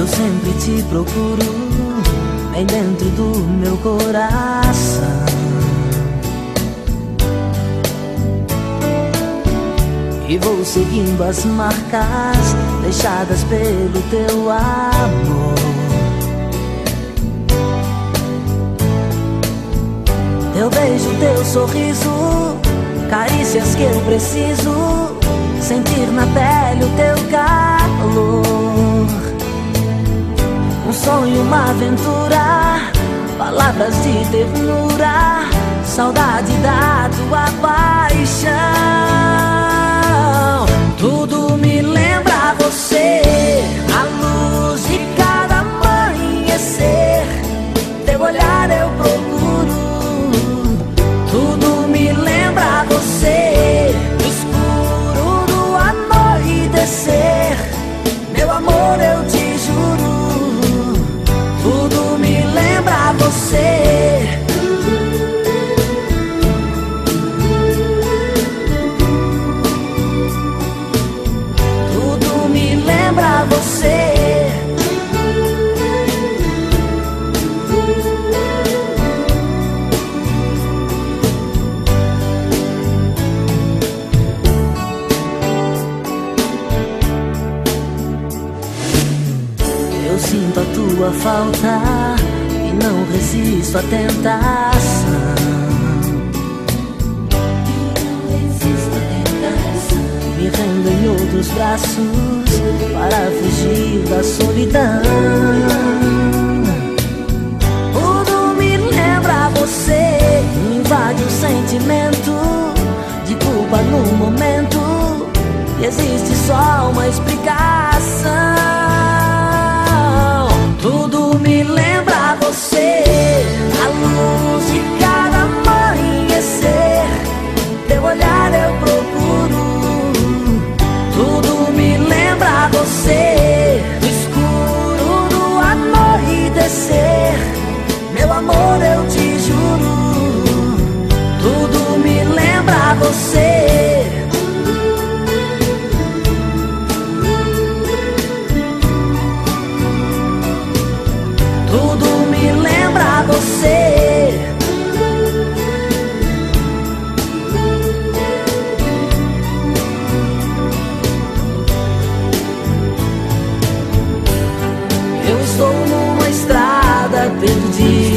Eu sempre te procuro bem dentro do meu coração. E vou seguindo as marcas deixadas pelo teu amor. Teu beijo, teu sorriso, carícias que eu preciso sentir na pele o teu calor. Um sonho, uma aventura, palavras de ternura, saudade da tua paixão. Tudo me lembra você, a luz de cada amanhecer. Teu olhar eu procuro. Tudo me lembra você, no escuro do anoitecer. Meu amor, eu te juro. Tudo me lembra você. Tudo me lembra você. Eu sinto a tua falta e não resisto à tentação. Me rendo em outros braços para fugir da solidão. Tudo me lembra você, me invade o sentimento de culpa no momento. E existe só uma explicação. Tudo me lembra você, a luz de cada amanhecer. Teu olhar eu procuro. Tudo me lembra você, no escuro do anoitecer. Meu amor, eu te juro. Tudo me lembra você. Tudo me lembra você. Eu estou numa estrada perdida.